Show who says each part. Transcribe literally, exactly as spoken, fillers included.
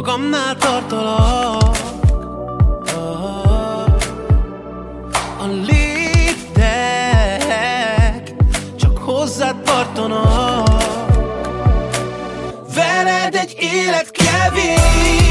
Speaker 1: magamnál tartalak. A léptek csak hozzád tartanak. Veled egy élet kevés,